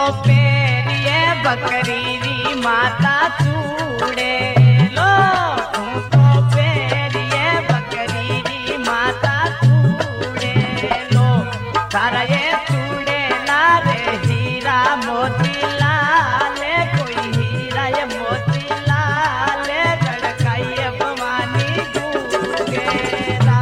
पेरिए बकरी री माता चूड़े लो, तू तो पेरिए बकरी री माता चूड़े लो। तारा ये चूड़े लारे हीरा मोती लाले, कोई हीरा ये मोती लाले, गड़काइए भवानी गूगेरा।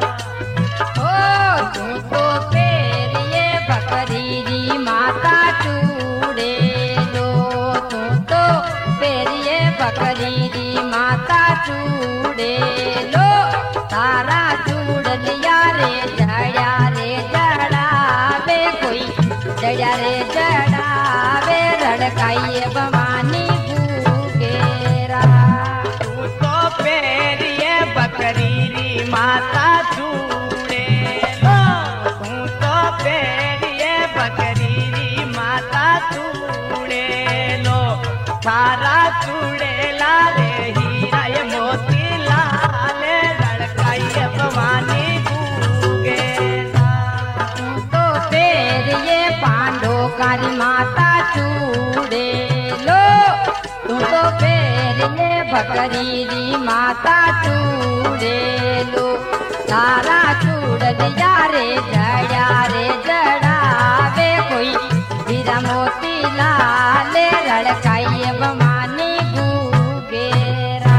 ओ तू तो पेरिए बकरी री माता चूड़े लो, तू तो पेरिए बकरी री माता चूड़े लो। तारा चूड़ लिया रे जड़ा रे जड़ावे, कोई जड़ा रे जड़ावे, रड़काइए भवानी गूगेरा। तू तो पेरिए बकरी री माता चूड़े लो, तू तो पेरिए बकरी री माता चूड़े लो। तारा चूड़े लाले हीरा ये मोती लाले, लड़काइए भवानी गूगेरा। तू तो पेरिए पांडो कारी माता चूड़े लो, तू तो पेरिए बकरी री माता चूड़े लो। तारा चूड़ लिया रे जड़ा रे जड़ावे, कोई हीरा मोती लाले, रड़काइए भवानी गूगेरा।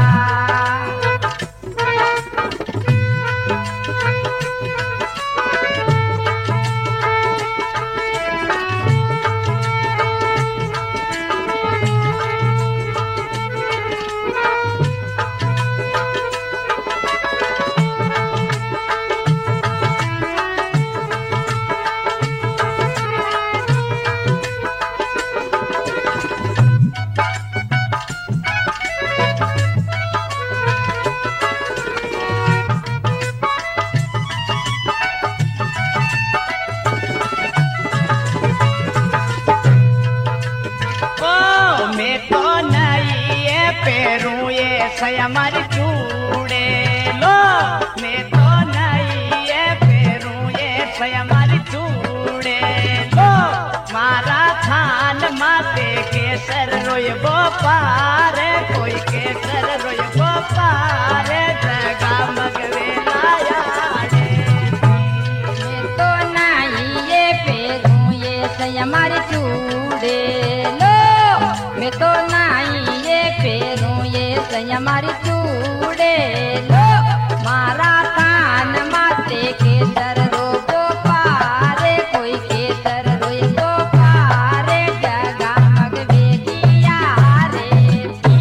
ओ मैं तो नहीं ये पेरूं ये सयमर चूड़े लो, मैं तो नहीं ये पेरूं ये सयमर चूड़े लो। मारा थान माते केसर रोय वो पारे, कोई केसर रोय वो पारे, जगा मगवे लाया रे। मैं तो नहीं ये पेरूं ये सयमर चूड़े लो, मैं तो नहीं ये पेरूं ये सयमर चूड़े लो। मारा थान माते केसर रोगो पारे, कोई केसर रोगो पारे, जगा मगवे दिया रे पी।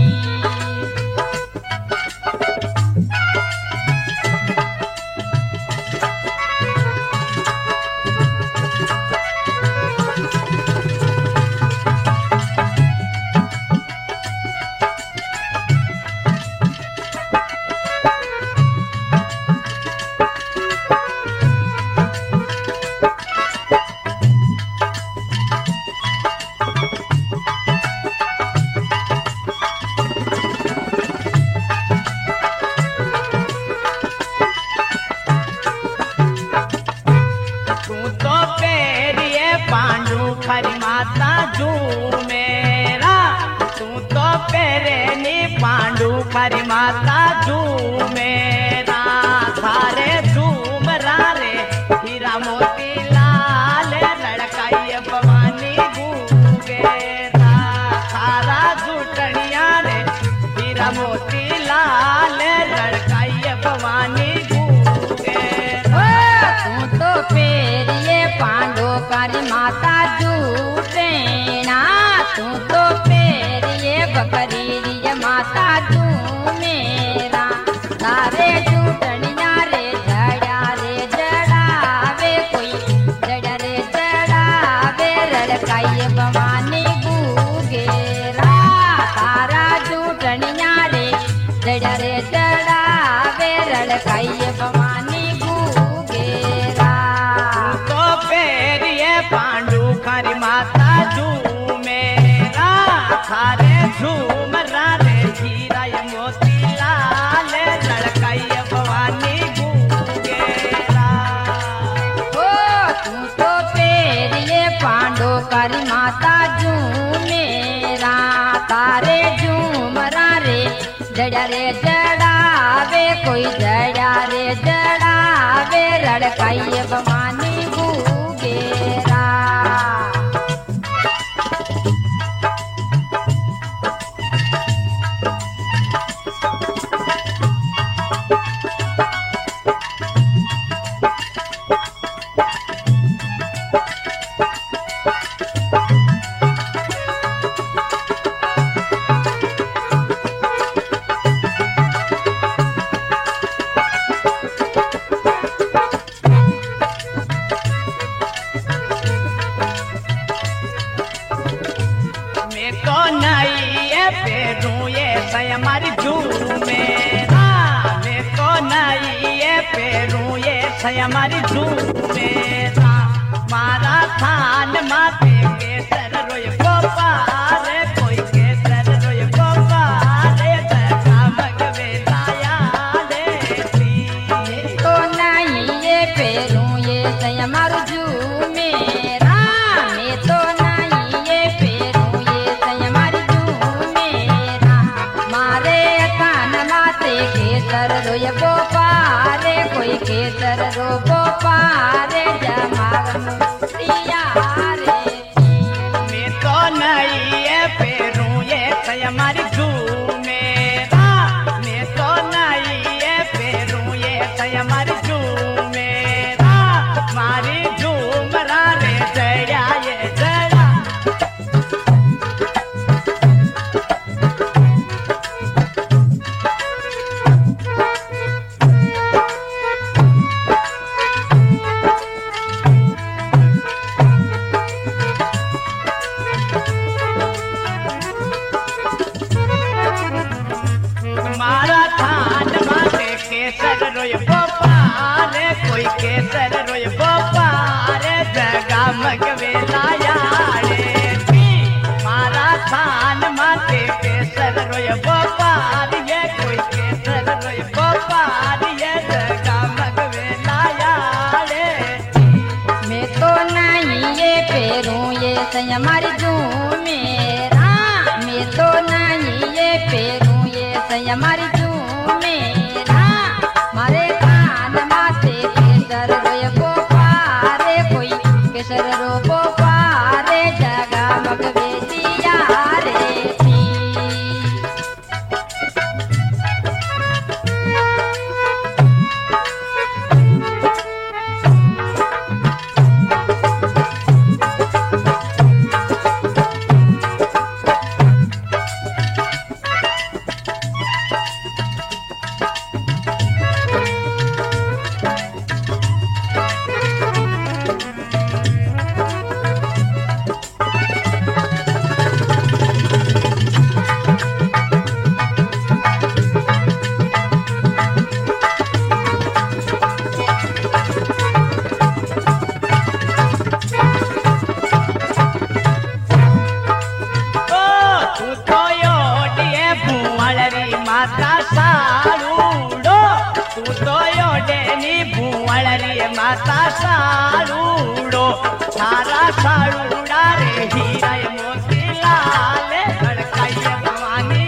तू तो पेरिए पांडु खरी माता जू मेरा, तू तो पेरे नी पांडु खरी माता जू मेरा। थारे झूम रे हीरा मोती लाल, लड़काइए भवानी गूगेरा। थारा झूठनिया रे हीरा मोती लाल, लड़काइए भवानी गूगेरा। तू तो पेरिए पांडो कारी माता जूटेना, तू तो पेरिए बकरी री माता जू मेरा। तारे जूटनिया रे जड़ा रे जड़ावे, कोई जड़ा रे जड़ावे, रड़काइए भवानी गूगेरा। तारा जूटनिया रे जड़ा रे जड़ावे, रड़काइए भवानी गूगेरा। तो पेरिए पांडु खरी माता जू मेरा। थारे झूम रे हीरा ये मोती लाल, लड़काइए भवानी गूगेरा। ओ तू तो पेरिए पांडो कर काली माता झूमेरा तारे झूमरा रे जड़ा रे जड़ावे कोई जड़ा रे जड़ावे रड़काई बमानी भूगेरा हमारी झूमेरा मेरे को नहीं ये पेरू ये हमारी झूमेरा मारा थान माते के सर रोय गोपारे कोई के सर रोय गोपारे जगा मगवे लाया दे तो नहीं ये पेरू ये हमारी झूमेरा मैं तो नहीं ये पेरू ये हमारी झूमेरा मारे कान माते केसर रोय गोपारे कोई केसर रो गोपारे जमाग मुक्तिया रे मैं तो नहीं ये पेरू ये हमारी झूमेरा मैं तो नहीं ये पेरू ये हमारी झूमेरा मारी झूमरा रे जया ये जया मारा थान माते केसर रोय गोपारे कोई केसर रोय गोपारे जगा मगवे लाया रे मारा थान माते केसर रोय गोपार ये कोई केसर रोय गोपार ये जगा मगवे लाया रे मैं तो नहीं ये पेरू ये हमारी झूमेरा मैं तो नहीं ये पेरू ये हमारी झूमेरा मारे कान माते केसर रोय गोपारे कोई केसर रो गोपारे जगा मगवे दिया रे माता सारूडो तू तो योडेनी भूवळरी माता सारूडो सारा सारूडा रे हीरा मोती लाल बड़काई भवानी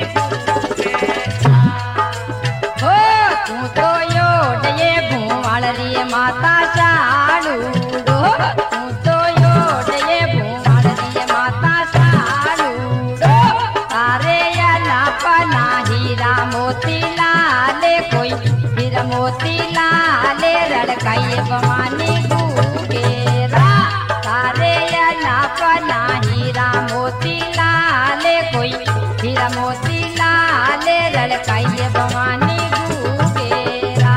हो तू तो योडे भूवळरी माता सारूडो तू तो योडे भूवळरी माता सारूडो तारे या पना हीरा मोती लाले कोई हीरा मोती लाले रड़काई भवानी गुगेरा तारे या पना हीरा मोती लाले कोई हीरा मोती लाले रड़काई भवानी गुगेरा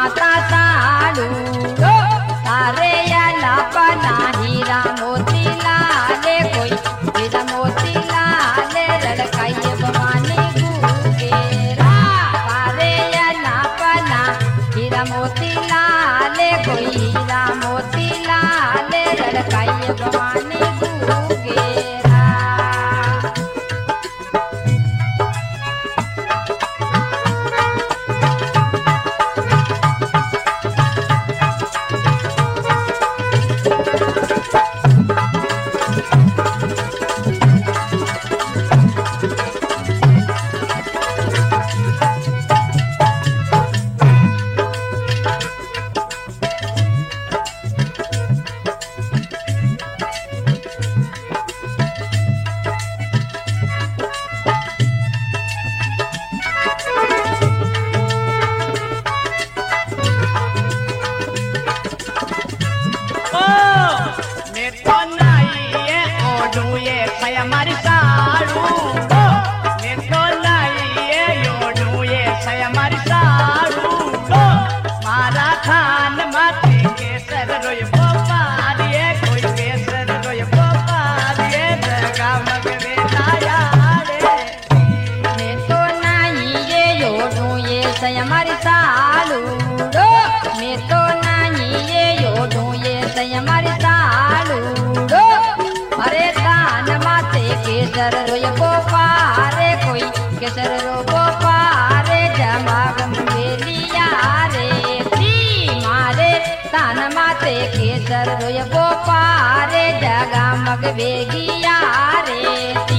माता साड़ू तारे या पना हीरा मोती लाले कोई हीरा मोती लाले लड़काई भवानी गुगेरा तारे या पना हीरा मोती लाले कोई हीरा मोती लाले लड़काई भवानी गुगेरा हमारी साड़ू मैं तो लाइए योडू ये हमारी साड़ू मारा खान माथे केसर रोय बोपारिए कोई केसर रोय बोपारिए जगा मगवे लाया मैं तो नहीं ये योडू ये हमारी साड़ू मैं तो नहीं ये योडू ये हमारी साड़ू अरे दान माते केसर रोय गोपारे कोई केसर रो गोपारे जमागम बेलिया रे ती मारे दान माते केसर रोय गोपारे जगामग बेगिया रे ती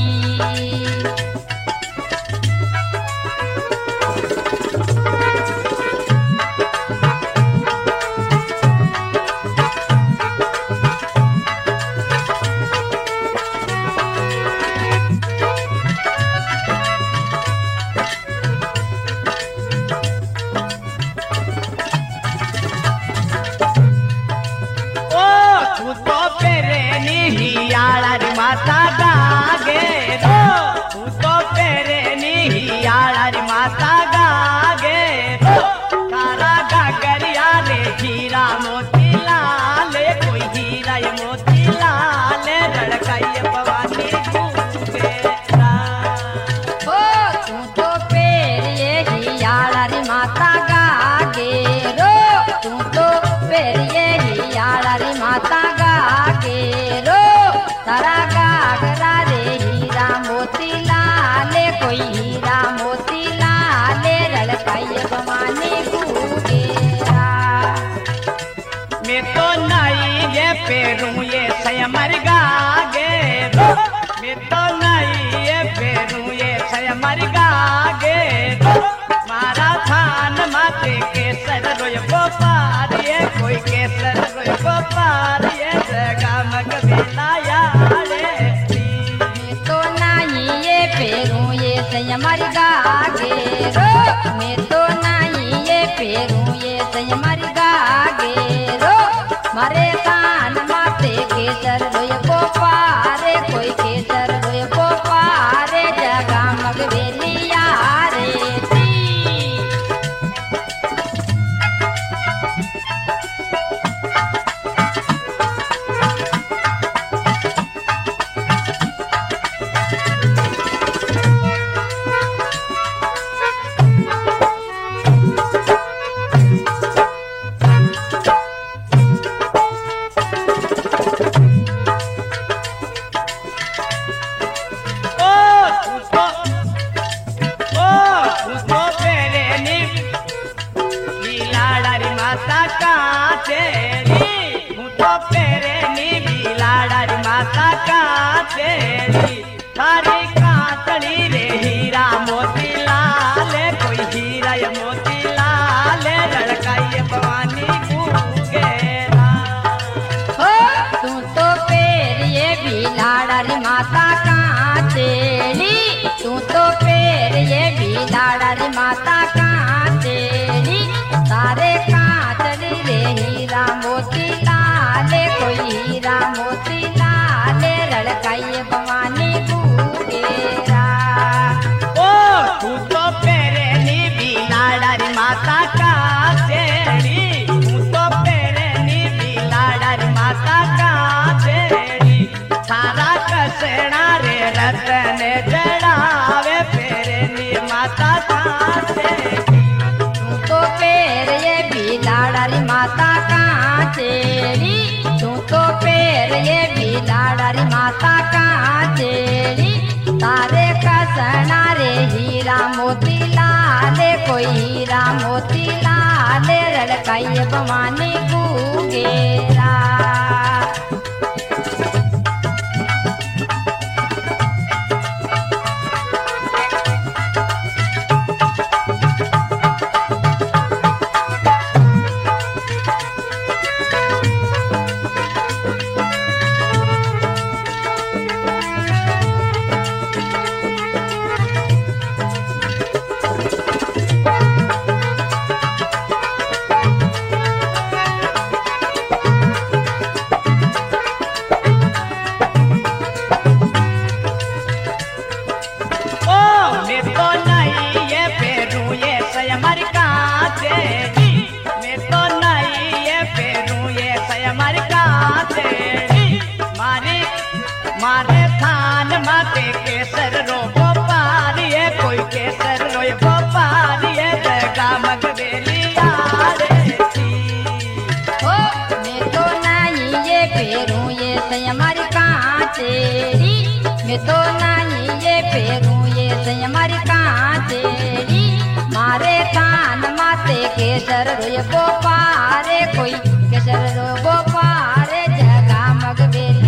माता गागे रो तू तो पेरे निहियारी माता गागे रो तारा गागरिया रे हीरा मोती लाले कोई हीरा ये मोती लाले लड़काई भवानी गुगेरा ओ तू तो पेरे हियारी माता गागे रो तू तो पेरे हियारी माता गागे रो तारा गागरा रे हीरा मोती लाले कोई हीरा मोती लाले लड़काई भवानी गुगेरा मैं तो नहीं ये पेरू ये सयमर गागे रो मैं तो नहीं ये पेरू ये सयमर गागे रो मारा थान माते केसर रोय गोपारिए कोई केसर रोय गोपारिए जगा मग बेलाया पेरू ये हमारी गागे रो मैं तो नहीं ये पेरू ये हमारी गागे रो मारे कान माते केसर रोय गोपारे कोई केसर रोय गोपारे जगा मग बेलिया रे ती थारी कांचड़ी रे हीरा मोती लाले कोई हीरा ये मोती लाले लड़काई भवानी गुगेरा हो तू तो पेरिए भी लाड़ारी माता कांचेली तू तो पेरिए भी लाड़ारी माता कांचेली तारे कांचड़ी रे हीरा मोती लाले कोई हीरा मोती लाले लड़काई भवानी गुगेरा माता कांचेली तू तो पैर ये भी लाडारी माता कांचेली तारे कसना रे हीरा मोती लाले कोई हीरा मोती लाले रड़काई भवानी कुगेरा मारे थान माते केसर रो गोपारिये कोई केसर रो गोपारिये जगा मगवेली यारे ओ मैं तो नहीं ये पेरूं ये सही हमारी कांचेरी मैं तो नहीं ये पेरूं ये सही हमारी कांचेरी मारे थान माते केसर रो गोपारे कोई केसर रो गोपारे जगा मगवेली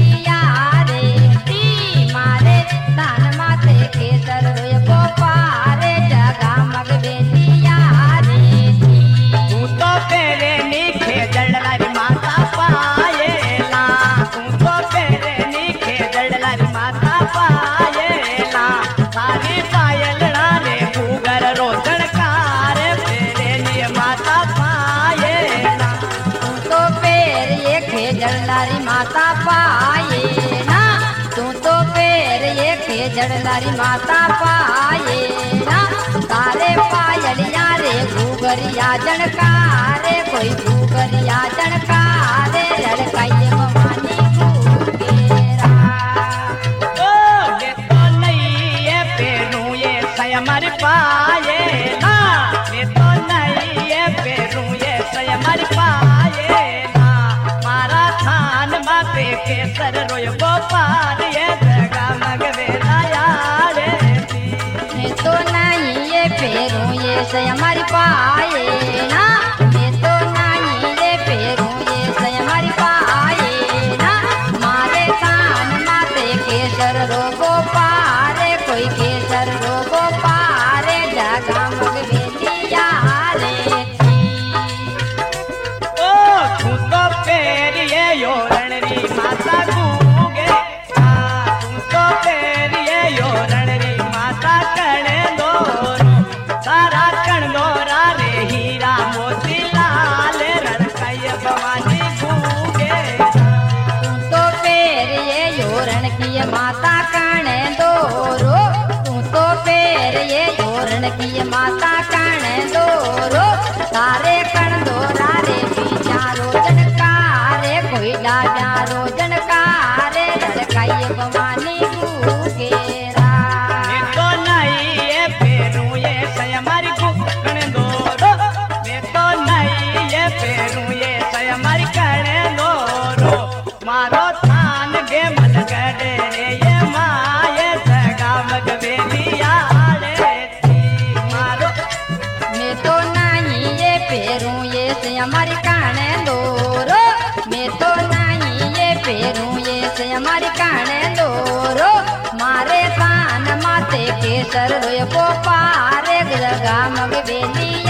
केसर रोय गोपारे जगा मगवेलिया रे तू तो तेरे नीखे जड़लारी माता पायेला तू तो तेरे नीखे जड़लारी माता पायेला सारी पायलड़ा रे गुगर रोजन कारे तेरे लिए माता पायेला तू तो पैर ये खेजड़लारी माता पायेला तू तो पैर ये खेजड़लारी माता पायेला तारे पायलिया रे गुगरिया जनकारे कोई गुगरिया जनकारे लड़काई भवानी गुगेरा ओ ये तो नहीं ये पेरू ये सयमर पायेला ये तो नहीं ये पेरू ये सयमर पायेला मारा थान माते केसर रोय गोपाल ये जगा मगवेला यारे मैं तो नहीं ये पेरूं ये सही हमारी पायेला मैं तो नहीं ये पेरूं ये सही हमारी पायेला मारे कान माते केसर रो गोपारे कोई केसर रो गोपारे जगा मगवेलिया रे ओ तू तो पेरिये योरणरी माता गुगे तू तो पेरिये योरणरी माता कणे दोरो सारा कण दोरा रे हीरा मोती लाल रड़काई भवानी गुगे तू तो पैर ये योरण की माता काने दोरो तू तो पैर ये योरण की माता काने दोरो तारे कण दोरा रे बिचारो जनकारे कोई लाजा रो जनकारे लड़काई भवानी गुगेरा मैं तो नहीं ये पेरू ये सयमर कण दोरो मैं तो नहीं ये पेरू ये सयमर कण दोरो मारो थान गे मन गडे रे ये माये जगा मगवेलिया रे मारो मैं तो नहीं ये पेरूं ये से हमारी काने दोरो मैं तो नहीं ये पेरूं ये से हमारी काने दोरो मारे कान माते केसर रोय गोपारे जगा मगवेलिया